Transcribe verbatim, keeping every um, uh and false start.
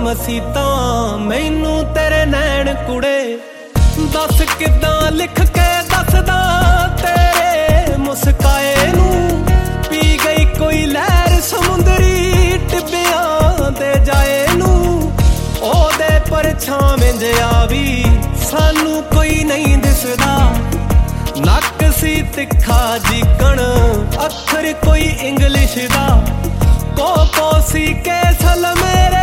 ਮਸੀਤਾਂ ਮੈਨੂੰ ਤੇਰੇ ਨੈਣ ਕੁੜੇ। ਦੱਸ ਕਿੱਦਾਂ ਲਿਖ ਕੇ ਦੱਸਦਾ ਤੇਰੇ ਮੁਸਕਾਏ ਨੂੰ। ਪੀ ਗਈ ਕੋਈ ਲਹਿਰ ਸਮੁੰਦਰੀ ਟਿੱਬਿਆਂ ਦੇ ਜਾਏ ਨੂੰ। ਉਹਦੇ ਪਰਛਾਵੇਂ ਜਿਹਾ ਵੀ ਸਾਨੂੰ ਕੋਈ ਨਹੀਂ ਦਿਸਦਾ। ਨੱਕ ਸੀ ਤਿੱਖਾ ਜਿਕਣ ਅੱਖਰ ਕੋਈ ਇੰਗਲਿਸ਼ ਦਾ। ਕੋ ਕੋ ਸੀ ਕੇਸਲ ਮੇਰੇ